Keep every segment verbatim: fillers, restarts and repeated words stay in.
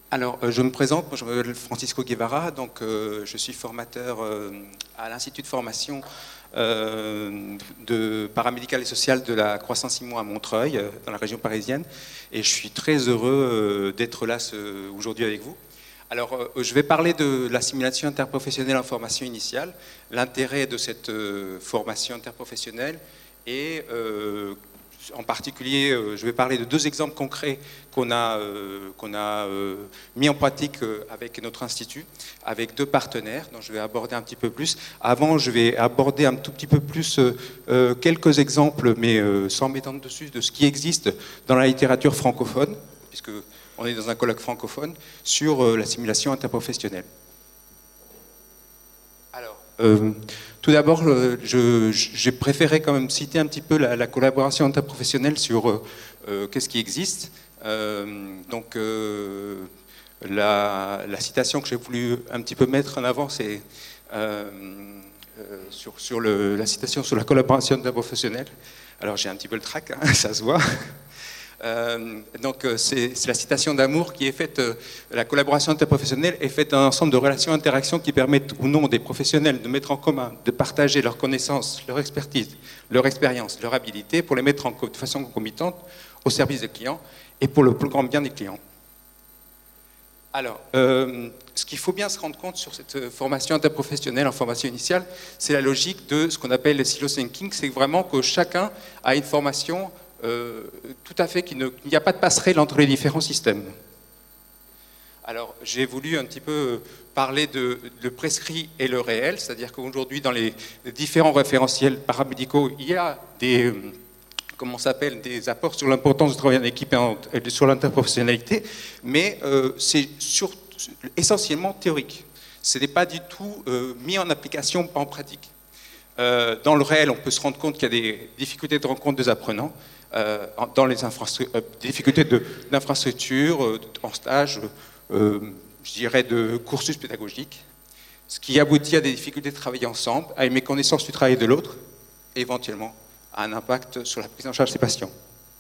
Alors, euh, je me présente, moi je m'appelle Francisco Guevara, donc euh, je suis formateur euh, à l'Institut de formation euh, de paramédical et social de la Croix-Saint-Simon à Montreuil, euh, dans la région parisienne, et je suis très heureux euh, d'être là ce, aujourd'hui avec vous. Alors, euh, je vais parler de l'assimilation interprofessionnelle en formation initiale, l'intérêt de cette euh, formation interprofessionnelle et euh, en particulier, euh, je vais parler de deux exemples concrets qu'on a, euh, qu'on a euh, mis en pratique euh, avec notre institut, avec deux partenaires, dont je vais aborder un petit peu plus. Avant, je vais aborder un tout petit peu plus euh, euh, quelques exemples, mais euh, sans m'étendre dessus, de ce qui existe dans la littérature francophone, puisque on est dans un colloque francophone, sur euh, l'assimilation interprofessionnelle. Alors, euh, tout d'abord, j'ai préféré quand même citer un petit peu la, la collaboration interprofessionnelle sur euh, euh, qu'est-ce qui existe. Euh, donc, euh, la, la citation que j'ai voulu un petit peu mettre en avant, c'est euh, euh, sur, sur le, la citation sur la collaboration interprofessionnelle. Alors, j'ai un petit peu le trac, hein, ça se voit. Euh, donc c'est la citation d'Amour qui est faite, euh, la collaboration interprofessionnelle est faite d'un ensemble de relations interactions qui permettent ou non des professionnels de mettre en commun, de partager leurs connaissances, leur expertise, leur expérience, leur habilité pour les mettre en, de façon concomitante au service des clients et pour le plus grand bien des clients. Alors, euh, ce qu'il faut bien se rendre compte sur cette formation interprofessionnelle en formation initiale, c'est la logique de ce qu'on appelle le silo thinking, c'est vraiment que chacun a une formation Euh, tout à fait, qu'il n'y a pas de passerelle entre les différents systèmes. Alors, j'ai voulu un petit peu parler de le prescrit et le réel, c'est-à-dire qu'aujourd'hui, dans les différents référentiels paramédicaux, il y a des, comment s'appelle, des apports sur l'importance du travail en équipe et sur l'interprofessionnalité, mais euh, c'est essentiellement théorique. Ce n'est pas du tout euh, mis en application, pas en pratique. Euh, dans le réel, on peut se rendre compte qu'il y a des difficultés de rencontre des apprenants, Euh, dans les euh, difficultés d'infrastructure, euh, en stage, euh, je dirais de cursus pédagogique, ce qui aboutit à des difficultés de travailler ensemble, à une méconnaissance du travail de l'autre, et éventuellement à un impact sur la prise en charge des patients.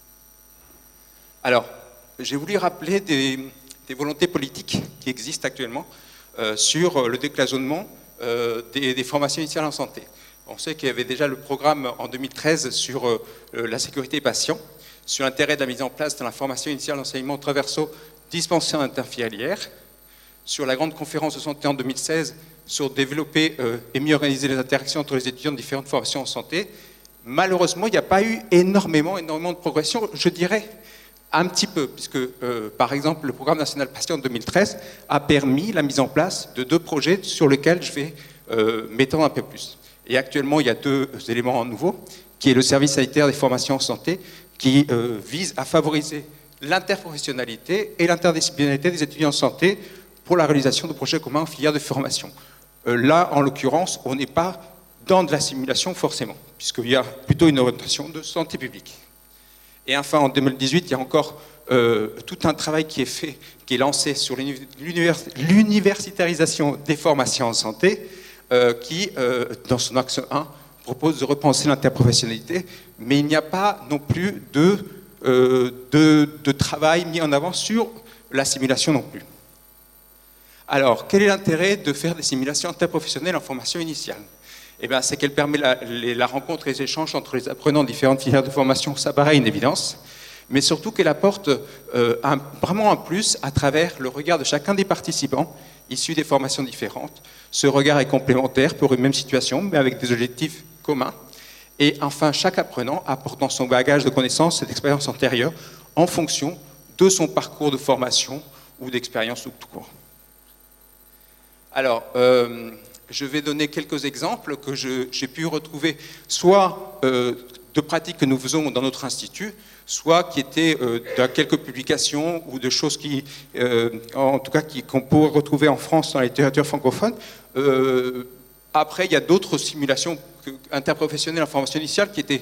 Alors, j'ai voulu rappeler des, des volontés politiques qui existent actuellement euh, sur le décloisonnement euh, des, des formations initiales en santé. On sait qu'il y avait déjà le programme en deux mille treize sur euh, la sécurité patient, sur l'intérêt de la mise en place de la formation initiale d'enseignement transversaux dispensés en interfilière, sur la grande conférence de santé en deux mille seize sur développer euh, et mieux organiser les interactions entre les étudiants de différentes formations en santé. Malheureusement, il n'y a pas eu énormément, énormément de progression, je dirais un petit peu, puisque euh, par exemple le programme national patient en deux mille treize a permis la mise en place de deux projets sur lesquels je vais euh, m'étendre un peu plus. Et actuellement, il y a deux éléments nouveaux, qui est le service sanitaire des formations en santé, qui euh, vise à favoriser l'interprofessionnalité et l'interdisciplinarité des étudiants en santé pour la réalisation de projets communs en filière de formation. Euh, là, en l'occurrence, on n'est pas dans de la simulation forcément, puisqu'il y a plutôt une orientation de santé publique. Et enfin, en deux mille dix-huit, il y a encore euh, tout un travail qui est fait, qui est lancé sur l'universitarisation des formations en santé, Euh, qui, euh, dans son axe un, propose de repenser l'interprofessionnalité, mais il n'y a pas non plus de, euh, de, de travail mis en avant sur la simulation non plus. Alors, quel est l'intérêt de faire des simulations interprofessionnelles en formation initiale? Eh bien, c'est qu'elle permet la, la rencontre et les échanges entre les apprenants de différentes filières de formation, ça paraît une évidence, mais surtout qu'elle apporte euh, un, vraiment un plus à travers le regard de chacun des participants, issus des formations différentes. Ce regard est complémentaire pour une même situation, mais avec des objectifs communs. Et enfin, chaque apprenant apportant son bagage de connaissances et d'expériences antérieures en fonction de son parcours de formation ou d'expérience tout court. Alors, euh, je vais donner quelques exemples que j'ai pu retrouver, soit euh, de pratiques que nous faisons dans notre institut, soit qui étaient euh, dans quelques publications ou de choses qui, euh, en tout cas, qu'on pourrait retrouver en France dans la littérature francophone. Euh, après, il y a d'autres simulations interprofessionnelles en formation initiale qui étaient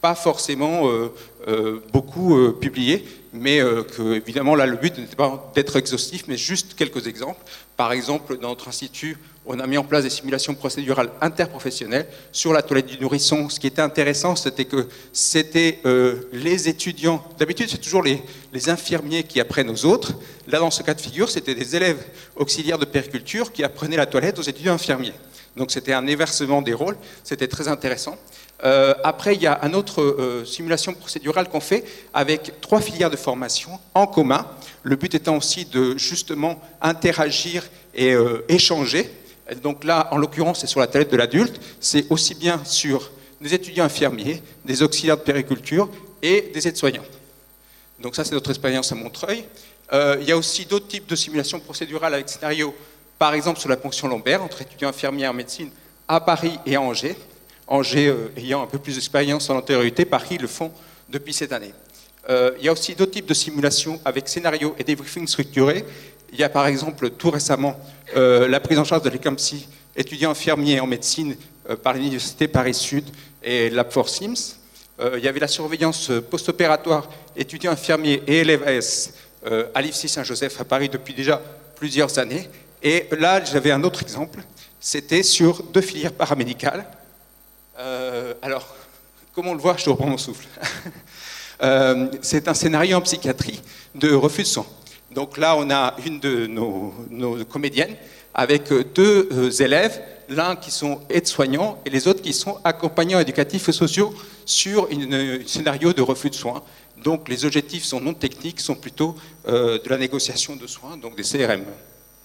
pas forcément euh, euh, beaucoup euh, publiées, mais euh, que, évidemment, là, le but n'était pas d'être exhaustif, mais juste quelques exemples. Par exemple, dans notre institut, on a mis en place des simulations procédurales interprofessionnelles sur la toilette du nourrisson. Ce qui était intéressant, c'était que c'était euh, les étudiants. D'habitude, c'est toujours les, les infirmiers qui apprennent aux autres. Là, dans ce cas de figure, c'était des élèves auxiliaires de puériculture qui apprenaient la toilette aux étudiants infirmiers. Donc, c'était un inversement des rôles. C'était très intéressant. Euh, après, il y a une autre euh, simulation procédurale qu'on fait avec trois filières de formation en commun. Le but étant aussi de justement interagir et euh, échanger. Donc là, en l'occurrence, c'est sur la toilette de l'adulte. C'est aussi bien sur des étudiants infirmiers, des auxiliaires de puériculture et des aides-soignants. Donc ça, c'est notre expérience à Montreuil. Euh, il y a aussi d'autres types de simulations procédurales avec scénario, par exemple sur la ponction lombaire, entre étudiants infirmiers en médecine à Paris et à Angers. Angers euh, ayant un peu plus d'expérience en antériorité, Paris le font depuis cette année. Euh, il y a aussi d'autres types de simulations avec scénario et débriefing structurés. Il y a par exemple tout récemment euh, la prise en charge de l'éclampsie étudiants infirmiers en médecine euh, par l'Université Paris-Sud et l'A P F O R SIMS. Euh, il y avait la surveillance post-opératoire étudiants infirmiers et élèves A S euh, à l'I F C Saint-Joseph à Paris depuis déjà plusieurs années. Et là, j'avais un autre exemple, c'était sur deux filières paramédicales. Euh, alors, comme on le voit, je reprends mon souffle. euh, c'est un scénario en psychiatrie de refus de soins. Donc là, on a une de nos, nos comédiennes avec deux euh, élèves, l'un qui sont aides-soignants et les autres qui sont accompagnants éducatifs et sociaux sur un scénario de refus de soins. Donc les objectifs sont non techniques, sont plutôt euh, de la négociation de soins, donc des C R M.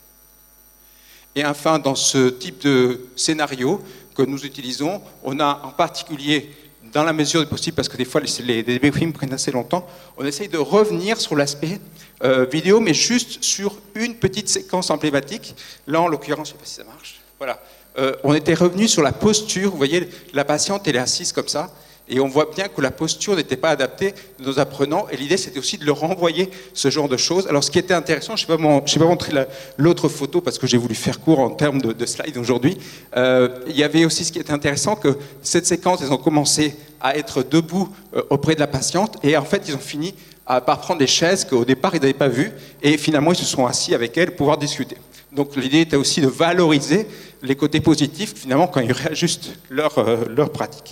Et enfin, dans ce type de scénario que nous utilisons, on a en particulier, dans la mesure du possible, parce que des fois les, les débriefings prennent assez longtemps, on essaye de revenir sur l'aspect euh, vidéo, mais juste sur une petite séquence emblématique. Là, en l'occurrence, je ne sais pas si ça marche. Voilà. Euh, on était revenu sur la posture. Vous voyez, la patiente, elle est assise comme ça. Et on voit bien que la posture n'était pas adaptée de nos apprenants. Et l'idée, c'était aussi de leur renvoyer ce genre de choses. Alors, ce qui était intéressant, je ne sais pas montrer l'autre photo parce que j'ai voulu faire court en termes de, de slides aujourd'hui. Euh, il y avait aussi ce qui était intéressant, que cette séquence, ils ont commencé à être debout euh, auprès de la patiente. Et en fait, ils ont fini à, par prendre des chaises qu'au départ, ils n'avaient pas vues. Et finalement, ils se sont assis avec elles pour pouvoir discuter. Donc, l'idée était aussi de valoriser les côtés positifs, finalement, quand ils réajustent leur, euh, leur pratique.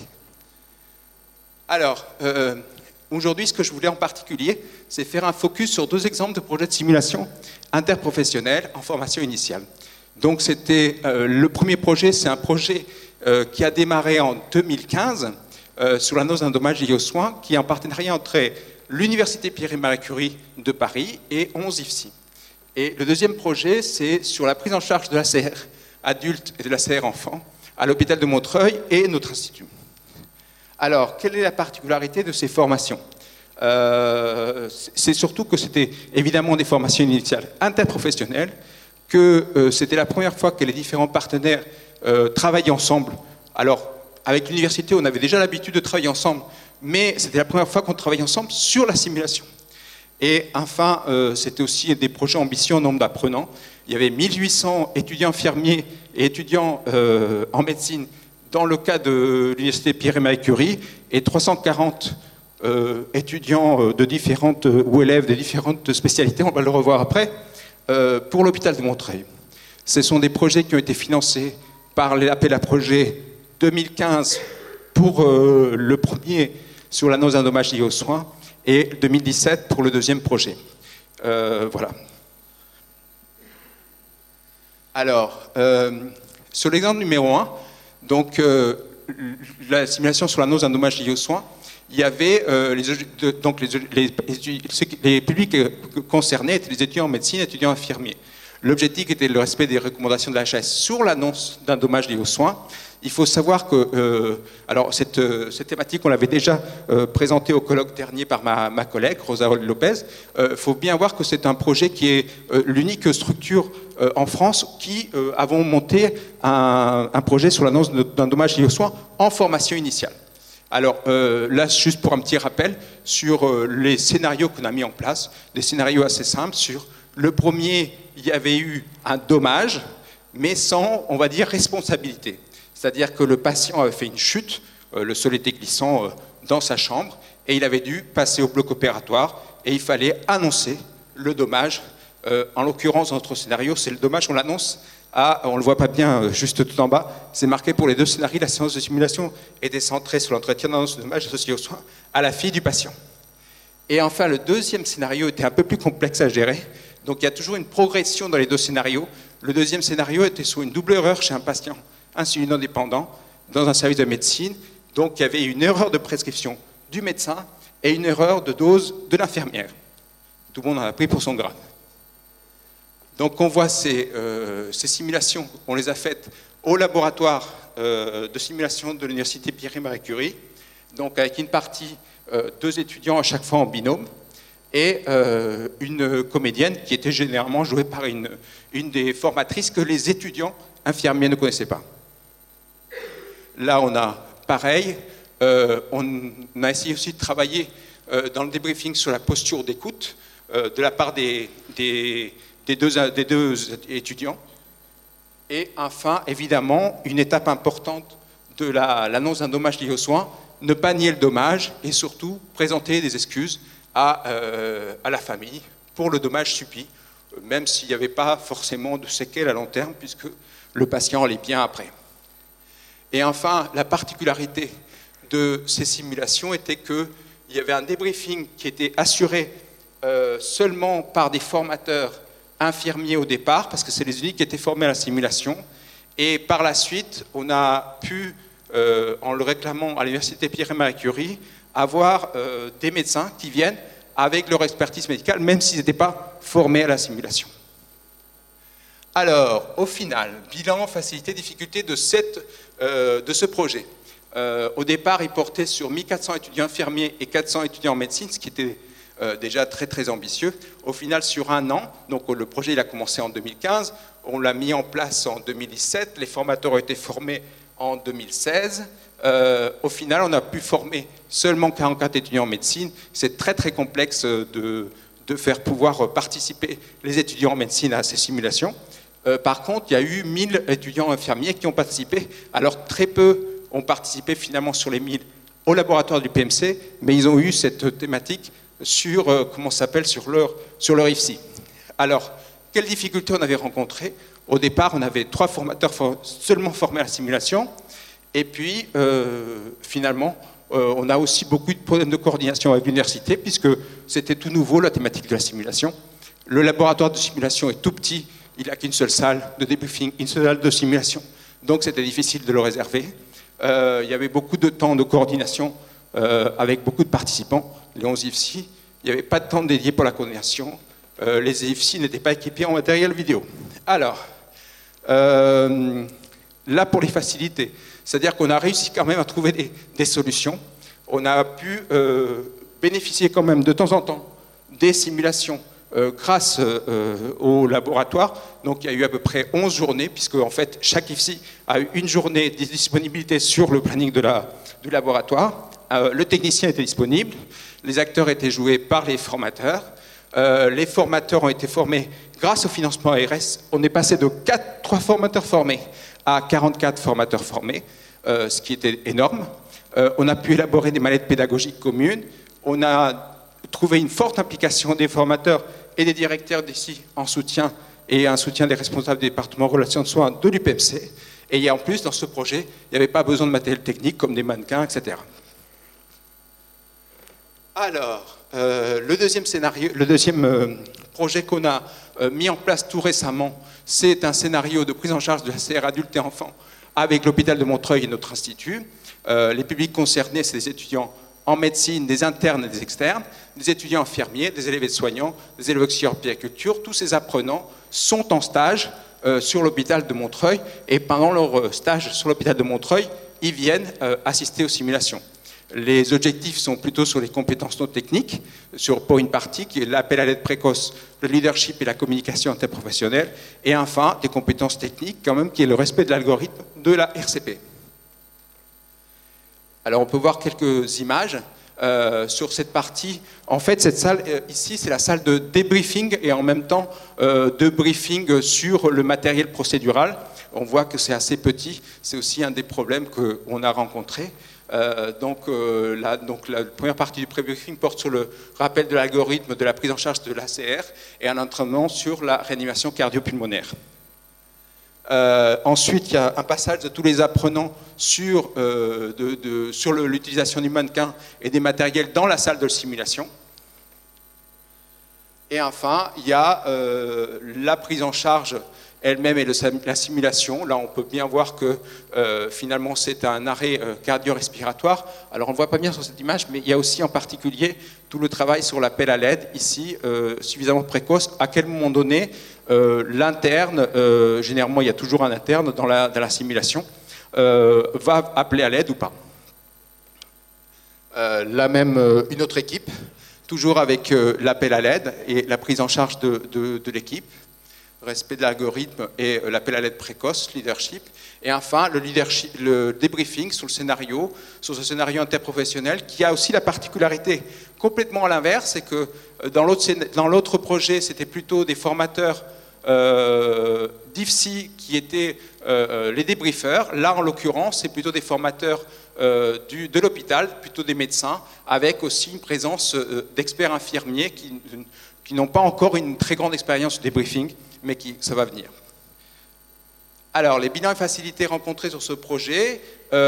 Alors, euh, aujourd'hui, ce que je voulais en particulier, c'est faire un focus sur deux exemples de projets de simulation interprofessionnelle en formation initiale. Donc, c'était euh, le premier projet, c'est un projet euh, qui a démarré en deux mille quinze euh, sur l'annonce d'un dommage lié aux soins, qui est en partenariat entre l'Université Pierre et Marie Curie de Paris et onze I F C I. Et le deuxième projet, c'est sur la prise en charge de l'A C R adulte et de l'A C R enfant à l'hôpital de Montreuil et notre institut. Alors, quelle est la particularité de ces formations ? euh, C'est surtout que c'était évidemment des formations initiales interprofessionnelles, que euh, c'était la première fois que les différents partenaires euh, travaillaient ensemble. Alors, avec l'université, on avait déjà l'habitude de travailler ensemble, mais c'était la première fois qu'on travaillait ensemble sur la simulation. Et enfin, euh, c'était aussi des projets ambitieux en nombre d'apprenants. Il y avait mille huit cents étudiants infirmiers et étudiants euh, en médecine dans le cas de l'Université Pierre et Marie Curie, et trois cent quarante euh, étudiants de différentes, euh, ou élèves de différentes spécialités, on va le revoir après, euh, pour l'hôpital de Montreuil. Ce sont des projets qui ont été financés par l'appel à projet deux mille quinze pour euh, le premier sur l'annonce d'un dommage lié aux soins, et deux mille dix-sept pour le deuxième projet. Euh, voilà. Alors, euh, sur l'exemple numéro un, donc, euh, la simulation sur l'annonce d'un dommage lié aux soins, il y avait euh, les, donc les, les, les publics concernés étaient les étudiants en médecine et les étudiants infirmiers. L'objectif était le respect des recommandations de la H A S sur l'annonce d'un dommage lié aux soins. Il faut savoir que, euh, alors cette, cette thématique, on l'avait déjà euh, présentée au colloque dernier par ma, ma collègue, Rosa Lopez. Il euh, faut bien voir que c'est un projet qui est euh, l'unique structure euh, en France qui euh, avons monté un, un projet sur l'annonce d'un dommage lié aux soins en formation initiale. Alors euh, là, juste pour un petit rappel sur euh, les scénarios qu'on a mis en place, des scénarios assez simples. Sur le premier, il y avait eu un dommage, mais sans, on va dire, responsabilité. C'est-à-dire que le patient avait fait une chute, euh, le sol était glissant euh, dans sa chambre et il avait dû passer au bloc opératoire et il fallait annoncer le dommage. Euh, en l'occurrence, dans notre scénario, c'est le dommage, on l'annonce à, on ne le voit pas bien euh, juste tout en bas, c'est marqué pour les deux scénarios, la séance de simulation était centrée sur l'entretien d'annonce de dommage associé aux soins à la fille du patient. Et enfin, le deuxième scénario était un peu plus complexe à gérer, donc il y a toujours une progression dans les deux scénarios. Le deuxième scénario était sur une double erreur chez un patient insulinodépendant dans un service de médecine, donc il y avait une erreur de prescription du médecin et une erreur de dose de l'infirmière. Tout le monde en a pris pour son grade. Donc on voit ces, euh, ces simulations, on les a faites au laboratoire euh, de simulation de l'université Pierre et Marie Curie, donc avec une partie, euh, deux étudiants à chaque fois en binôme, et euh, une comédienne qui était généralement jouée par une, une des formatrices que les étudiants infirmiers ne connaissaient pas. Là on a pareil, euh, on a essayé aussi de travailler euh, dans le débriefing sur la posture d'écoute euh, de la part des, des Des deux, des deux étudiants. Et enfin, évidemment, une étape importante de la, l'annonce d'un dommage lié aux soins, ne pas nier le dommage et surtout présenter des excuses à, euh, à la famille pour le dommage subi, même s'il n'y avait pas forcément de séquelles à long terme, puisque le patient allait bien après. Et enfin, la particularité de ces simulations était qu'il y avait un débriefing qui était assuré euh, seulement par des formateurs infirmiers au départ, parce que c'est les uniques qui étaient formés à la simulation. Et par la suite, on a pu, euh, en le réclamant à l'université Pierre et Marie Curie, avoir euh, des médecins qui viennent avec leur expertise médicale, même s'ils n'étaient pas formés à la simulation. Alors, au final, bilan, facilité, difficulté de, cette, euh, de ce projet. Euh, au départ, il portait sur mille quatre cents étudiants infirmiers et quatre cents étudiants en médecine, ce qui était Euh, déjà très très ambitieux. Au final, sur un an, donc le projet il a commencé en deux mille quinze, on l'a mis en place en deux mille dix-sept, les formateurs ont été formés en deux mille seize. Euh, au final, on a pu former seulement quarante-quatre étudiants en médecine. C'est très très complexe de, de faire pouvoir participer les étudiants en médecine à ces simulations. Euh, par contre, il y a eu mille étudiants infirmiers qui ont participé. Alors très peu ont participé finalement sur les mille au laboratoire du P M C, mais ils ont eu cette thématique sur, euh, comment ça s'appelle, sur leur, sur leur I F S I. Alors, quelles difficultés on avait rencontrées? Au départ, on avait trois formateurs for seulement formés à la simulation, et puis, euh, finalement, euh, on a aussi beaucoup de problèmes de coordination avec l'université, puisque c'était tout nouveau, la thématique de la simulation. Le laboratoire de simulation est tout petit, il n'a qu'une seule salle de débriefing, une seule salle de simulation, donc c'était difficile de le réserver. Euh, il y avait beaucoup de temps de coordination euh, avec beaucoup de participants. Les onze I F S I, il n'y avait pas de temps dédié pour la coordination. Euh, les I F S I n'étaient pas équipés en matériel vidéo. Alors, euh, là pour les facilités, c'est-à-dire qu'on a réussi quand même à trouver des, des solutions. On a pu euh, bénéficier quand même de temps en temps des simulations euh, grâce euh, au laboratoire. Donc il y a eu à peu près onze journées, puisque en fait chaque I F S I a eu une journée de disponibilité sur le planning de la, du laboratoire. Euh, le technicien était disponible. Les acteurs étaient joués par les formateurs. Euh, les formateurs ont été formés grâce au financement A R S. On est passé de quatre, trois formateurs formés à quarante-quatre formateurs formés, euh, ce qui était énorme. Euh, on a pu élaborer des mallettes pédagogiques communes. On a trouvé une forte implication des formateurs et des directeurs d'ici en soutien et un soutien des responsables des départements relations de soins de l'U P M C. Et il y a en plus, dans ce projet, il n'y avait pas besoin de matériel technique comme des mannequins, et cetera. Alors, euh, le deuxième scénario, le deuxième euh, projet qu'on a euh, mis en place tout récemment, c'est un scénario de prise en charge de la C R adultes et enfants avec l'hôpital de Montreuil et notre institut. Euh, les publics concernés, c'est des étudiants en médecine, des internes et des externes, des étudiants infirmiers, des élèves aides-soignants, des élèves auxiliaires en puériculture. Tous ces apprenants sont en stage euh, sur l'hôpital de Montreuil et pendant leur stage sur l'hôpital de Montreuil, ils viennent euh, assister aux simulations. Les objectifs sont plutôt sur les compétences non techniques, sur, pour une partie qui est l'appel à l'aide précoce, le leadership et la communication interprofessionnelle, et enfin des compétences techniques quand même qui est le respect de l'algorithme de la R C P. Alors on peut voir quelques images euh, sur cette partie. En fait, cette salle euh, ici, c'est la salle de débriefing et en même temps euh, de briefing sur le matériel procédural. on voit que c'est assez petit. C'est aussi un des problèmes qu'on a rencontrés. Euh, donc, euh, la, donc la première partie du pré-briefing porte sur le rappel de l'algorithme de la prise en charge de l'A C R et un entraînement sur la réanimation cardio-pulmonaire. Euh, ensuite, il y a un passage de tous les apprenants sur, euh, de, de, sur l'utilisation du mannequin et des matériels dans la salle de simulation. Et enfin, il y a euh, la prise en charge elle-même et le, la simulation. Là, on peut bien voir que euh, finalement, c'est un arrêt euh, cardio-respiratoire. Alors, on ne voit pas bien sur cette image, mais il y a aussi en particulier tout le travail sur l'appel à l'aide, ici, euh, suffisamment précoce. À quel moment donné, euh, l'interne, euh, généralement, il y a toujours un interne dans la, dans la simulation, euh, va appeler à l'aide ou pas. Euh, là même, euh, une autre équipe, toujours avec euh, l'appel à l'aide et la prise en charge de, de, de l'équipe, respect de l'algorithme et euh, l'appel à l'aide précoce, leadership. Et enfin, le, leadership, le débriefing sur le scénario, sur ce scénario interprofessionnel, qui a aussi la particularité complètement à l'inverse, c'est que euh, dans l'autre projet, c'était plutôt des formateurs euh, d'I F S I qui étaient euh, les débriefeurs. Là, en l'occurrence, c'est plutôt des formateurs Euh, du, de l'hôpital, plutôt des médecins, avec aussi une présence euh, d'experts infirmiers qui, qui n'ont pas encore une très grande expérience de débriefing, mais qui, ça va venir. Alors, les bilans et facilités rencontrés sur ce projet,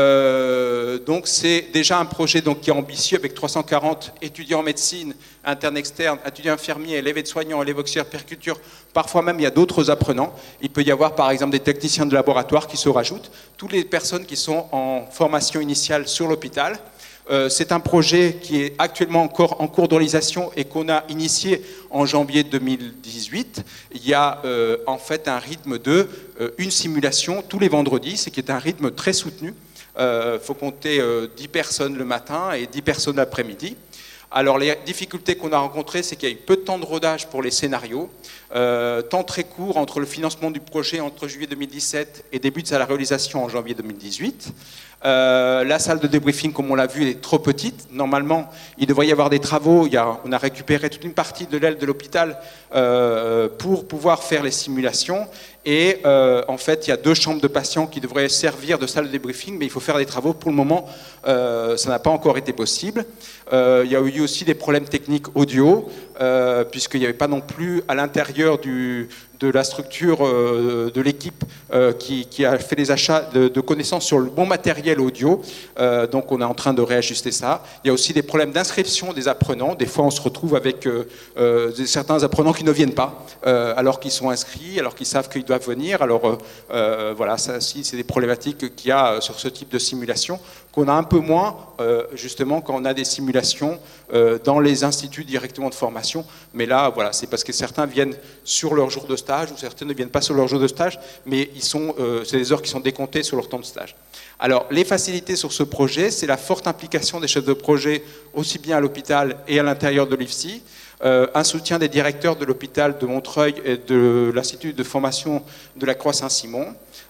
euh, donc c'est déjà un projet donc, qui est ambitieux, avec trois cent quarante étudiants en médecine, internes, externes, étudiants infirmiers, élèves aides-soignants, élèves auxiliaires percutures. Parfois même, il y a d'autres apprenants. Il peut y avoir, par exemple, des techniciens de laboratoire qui se rajoutent. Toutes les personnes qui sont en formation initiale sur l'hôpital. Euh, c'est un projet qui est actuellement encore en cours de réalisation et qu'on a initié en janvier deux mille dix-huit. Il y a euh, en fait un rythme de euh, une simulation tous les vendredis, ce qui est un rythme très soutenu. Il euh, faut compter euh, dix personnes le matin et dix personnes l'après-midi. Alors les difficultés qu'on a rencontrées, c'est qu'il y a eu peu de temps de rodage pour les scénarios, euh, temps très court entre le financement du projet entre juillet deux mille dix-sept et début de sa réalisation en janvier deux mille dix-huit. Euh, la salle de débriefing, comme on l'a vu, est trop petite. Normalement, il devrait y avoir des travaux. Il y a, on a récupéré toute une partie de l'aile de l'hôpital euh, pour pouvoir faire les simulations. Et euh, en fait, il y a deux chambres de patients qui devraient servir de salle de débriefing, mais il faut faire des travaux. Pour le moment, euh, ça n'a pas encore été possible. Euh, il y a eu aussi des problèmes techniques audio, euh, puisqu'il n'y avait pas non plus à l'intérieur du... de la structure euh, de l'équipe euh, qui, qui a fait les achats de, de connaissances sur le bon matériel audio. Euh, donc on est en train de réajuster ça. Il y a aussi des problèmes d'inscription des apprenants. Des fois on se retrouve avec euh, euh, certains apprenants qui ne viennent pas, euh, alors qu'ils sont inscrits, alors qu'ils savent qu'ils doivent venir. Alors euh, voilà, ça aussi c'est des problématiques qu'il y a sur ce type de simulation, qu'on a un peu moins euh, justement quand on a des simulations euh, dans les instituts directement de formation. Mais là voilà, c'est parce que certains viennent sur leur jour de stage, ou certains ne viennent pas sur leur jour de stage, mais ils sont, euh, c'est des heures qui sont décomptées sur leur temps de stage. Alors, les facilités sur ce projet, c'est la forte implication des chefs de projet, aussi bien à l'hôpital et à l'intérieur de l'I F S I, euh, un soutien des directeurs de l'hôpital de Montreuil et de l'Institut de formation de la Croix-Saint-Simon.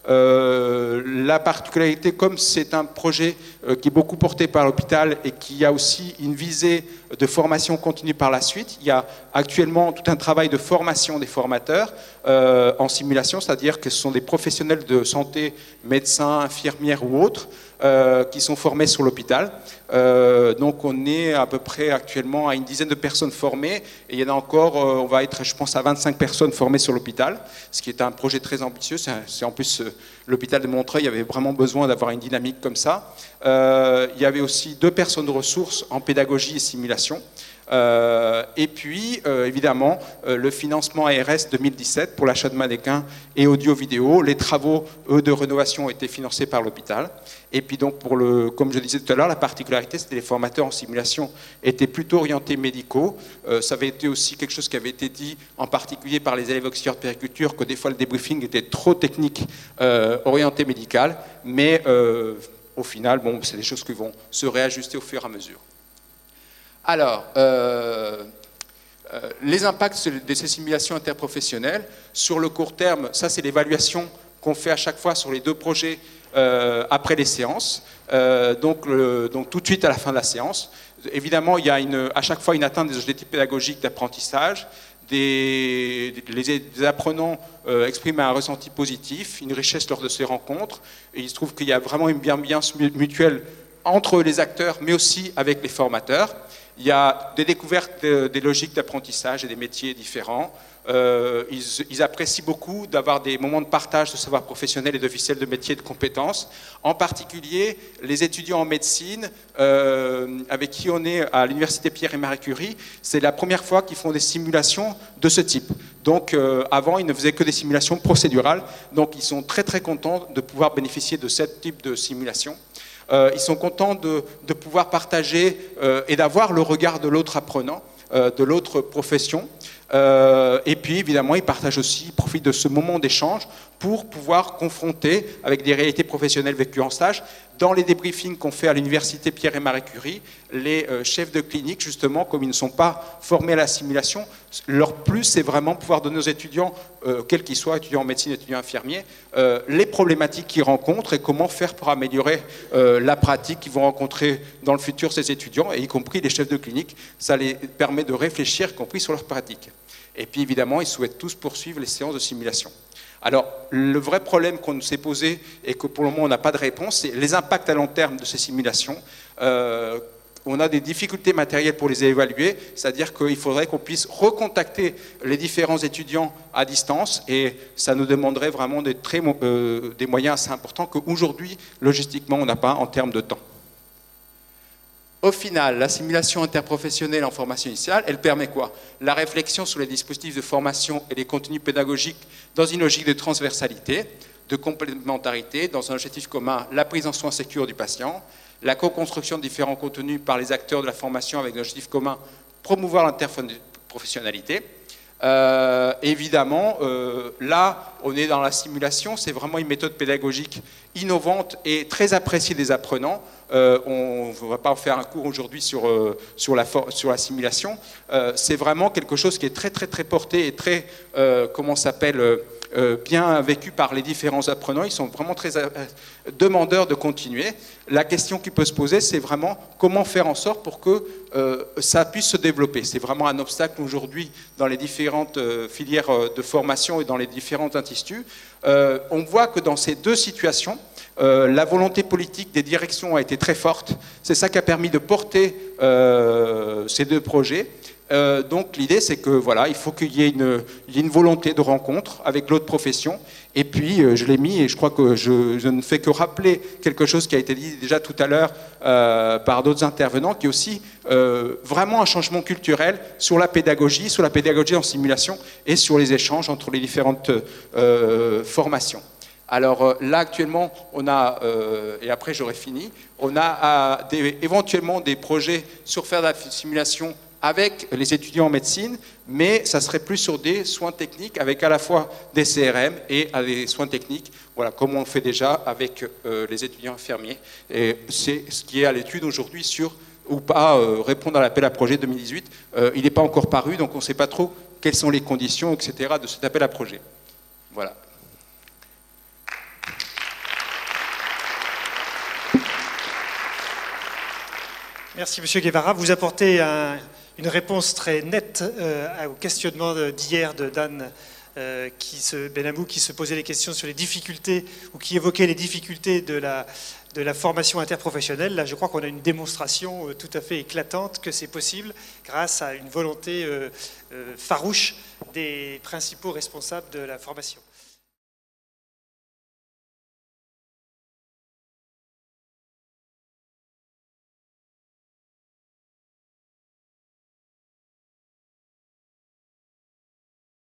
Euh, la particularité, comme c'est un projet euh, qui est beaucoup porté par l'hôpital et qui a aussi une visée de formation continue par la suite, il y a actuellement tout un travail de formation des formateurs euh, en simulation, c'est-à-dire que ce sont des professionnels de santé, médecins, infirmières ou autres, euh, qui sont formés sur l'hôpital. Euh, donc on est à peu près actuellement à une dizaine de personnes formées, et il y en a encore, euh, on va être je pense à vingt-cinq personnes formées sur l'hôpital, ce qui est un projet très ambitieux. C'est en plus euh, l'hôpital de Montreuil avait vraiment besoin d'avoir une dynamique comme ça. Euh, il y avait aussi deux personnes de ressources en pédagogie et simulation. Euh, et puis, euh, évidemment, euh, le financement A R S deux mille dix-sept pour l'achat de mannequins et audio-vidéo. Les travaux, eux, de rénovation ont été financés par l'hôpital. Et puis donc, pour le, comme je disais tout à l'heure, la particularité, c'était que les formateurs en simulation étaient plutôt orientés médicaux. Euh, ça avait été aussi quelque chose qui avait été dit, en particulier par les élèves auxiliaires de périculture, que des fois le débriefing était trop technique, euh, orienté médical. Mais euh, au final, bon, c'est des choses qui vont se réajuster au fur et à mesure. Alors, euh, euh, les impacts de ces simulations interprofessionnelles, sur le court terme, ça c'est l'évaluation qu'on fait à chaque fois sur les deux projets euh, après les séances, euh, donc, le, donc tout de suite à la fin de la séance. Évidemment, il y a une, à chaque fois une atteinte des objectifs pédagogiques d'apprentissage, des, les, les apprenants euh, expriment un ressenti positif, une richesse lors de ces rencontres, et il se trouve qu'il y a vraiment une bienveillance mutuelle entre les acteurs, mais aussi avec les formateurs. Il y a des découvertes de, des logiques d'apprentissage et des métiers différents. Euh, ils, ils apprécient beaucoup d'avoir des moments de partage de savoir professionnel et de ficelles de métiers et de compétences. En particulier, les étudiants en médecine, euh, avec qui on est à l'université Pierre et Marie Curie, c'est la première fois qu'ils font des simulations de ce type. Donc euh, avant, ils ne faisaient que des simulations procédurales. Donc ils sont très très contents de pouvoir bénéficier de ce type de simulation. Euh, ils sont contents de, de pouvoir partager euh, et d'avoir le regard de l'autre apprenant, euh, de l'autre profession. Euh, et puis évidemment, ils partagent aussi, ils profitent de ce moment d'échange pour pouvoir confronter avec des réalités professionnelles vécues en stage. Dans les débriefings qu'on fait à l'université Pierre et Marie Curie, les euh, chefs de clinique, justement, comme ils ne sont pas formés à la simulation, leur plus, c'est vraiment pouvoir donner aux étudiants, euh, quels qu'ils soient, étudiants en médecine, étudiants infirmiers, euh, les problématiques qu'ils rencontrent et comment faire pour améliorer euh, la pratique qu'ils vont rencontrer dans le futur, ces étudiants, et y compris les chefs de clinique. Ça les permet de réfléchir, y compris sur leur pratique. Et puis évidemment, ils souhaitent tous poursuivre les séances de simulation. Alors, le vrai problème qu'on s'est posé et que pour le moment on n'a pas de réponse, c'est les impacts à long terme de ces simulations. Euh, on a des difficultés matérielles pour les évaluer, c'est-à-dire qu'il faudrait qu'on puisse recontacter les différents étudiants à distance et ça nous demanderait vraiment des, très, euh, des moyens assez importants qu'aujourd'hui, logistiquement, on n'a pas en termes de temps. Au final, la simulation interprofessionnelle en formation initiale, elle permet quoi? La réflexion sur les dispositifs de formation et les contenus pédagogiques dans une logique de transversalité, de complémentarité, dans un objectif commun, la prise en soin sécure du patient, la co-construction de différents contenus par les acteurs de la formation avec un objectif commun, promouvoir l'interprofessionnalité. Euh, évidemment, euh, là, on est dans la simulation, c'est vraiment une méthode pédagogique innovante et très appréciée des apprenants. Euh, on ne va pas en faire un cours aujourd'hui sur, euh, sur, la sur la simulation. Euh, c'est vraiment quelque chose qui est très, très, très porté et très, euh, comment ça s'appelle, euh, bien vécu par les différents apprenants. Ils sont vraiment très euh, demandeurs de continuer. La question qui peut se poser, c'est vraiment comment faire en sorte pour que euh, ça puisse se développer. C'est vraiment un obstacle aujourd'hui dans les différentes euh, filières de formation et dans les différents instituts. Euh, on voit que dans ces deux situations, Euh, la volonté politique des directions a été très forte. C'est ça qui a permis de porter euh, ces deux projets. Euh, donc l'idée, c'est que voilà, il faut qu'il y ait une, il y ait une volonté de rencontre avec l'autre profession. Et puis, euh, je l'ai mis, et je crois que je, je ne fais que rappeler quelque chose qui a été dit déjà tout à l'heure euh, par d'autres intervenants, qui est aussi euh, vraiment un changement culturel sur la pédagogie, sur la pédagogie en simulation et sur les échanges entre les différentes euh, formations. Alors là, actuellement, on a, euh, et après j'aurai fini, on a euh, des, éventuellement des projets sur faire de la simulation avec les étudiants en médecine, mais ça serait plus sur des soins techniques avec à la fois des C R M et des soins techniques, voilà, comme on le fait déjà avec euh, les étudiants infirmiers. Et c'est ce qui est à l'étude aujourd'hui sur ou pas euh, répondre à l'appel à projet deux mille dix-huit. Euh, il n'est pas encore paru, donc on ne sait pas trop quelles sont les conditions, et cetera de cet appel à projet. Voilà. Merci Monsieur Guevara. Vous apportez un, une réponse très nette euh, au questionnement d'hier de Dan euh, qui se, Benamou qui se posait les questions sur les difficultés ou qui évoquait les difficultés de la, de la formation interprofessionnelle. Là, je crois qu'on a une démonstration euh, tout à fait éclatante que c'est possible grâce à une volonté euh, euh, farouche des principaux responsables de la formation.